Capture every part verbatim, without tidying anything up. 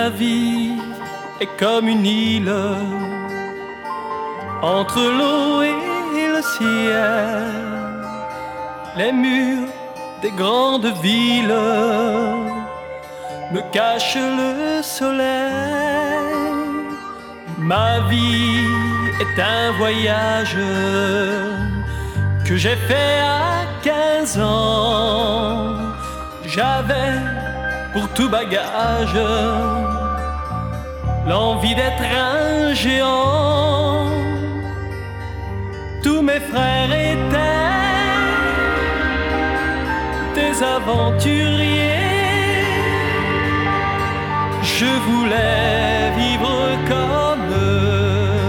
Ma vie est comme une île entre l'eau et le ciel. Les murs des grandes villes me cachent le soleil. Ma vie est un voyage que j'ai fait à quinze ans. J'avais pour tout bagage l'envie d'être un géant. Tous mes frères étaient des aventuriers. Je voulais vivre comme eux.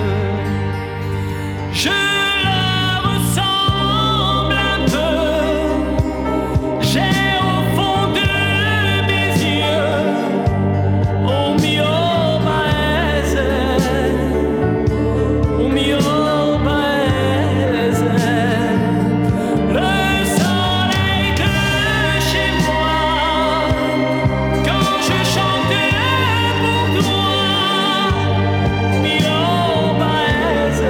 Je leur ressemble un peu. J'ai au fond de mes yeux un mio paese, un mio paese. Le soleil de chez moi, quand je chante pour toi, mio paese,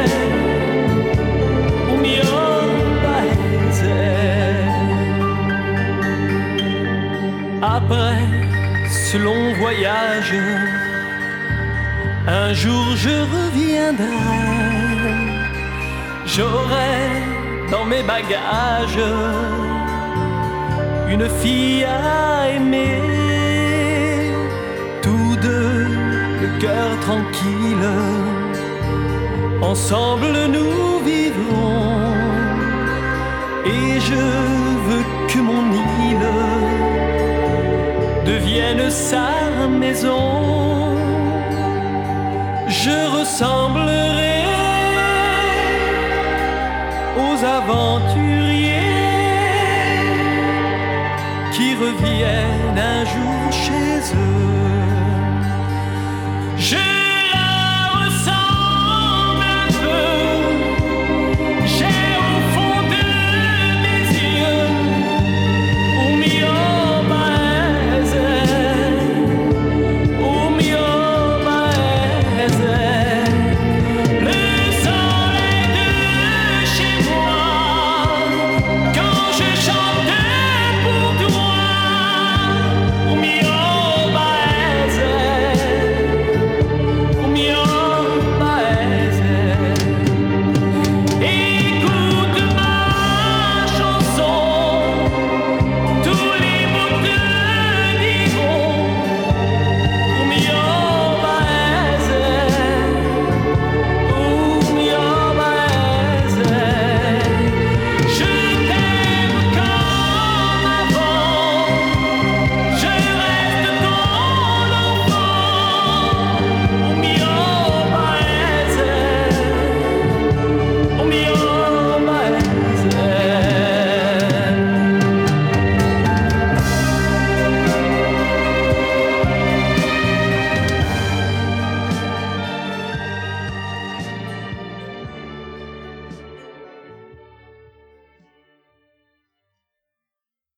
un mio paese. Après ce long voyage, un jour je reviendrai. J'aurai dans mes bagages une fille à aimer. Tous deux, le cœur tranquille, ensemble nous vivrons. Et je veux que mon île devienne sa maison. Je ressemblerai aux aventuriers qui reviennent